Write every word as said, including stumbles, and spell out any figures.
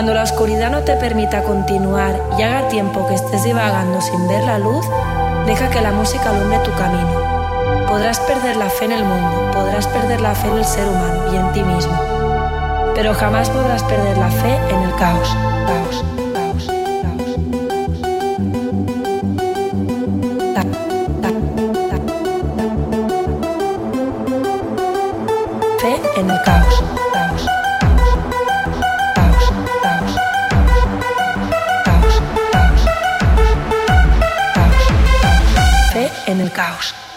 Cuando la oscuridad no te permita continuar y haga tiempo que estés divagando sin ver la luz, deja que la música alumbre tu camino. Podrás perder la fe en el mundo, podrás perder la fe en el ser humano y en ti mismo, pero jamás podrás perder la fe en el caos. Caos, caos, caos. Ta, ta, ta, ta. Fe en el caos. Caos. Caos, caos, caos, caos, caos, caos, caos. Fe en el caos.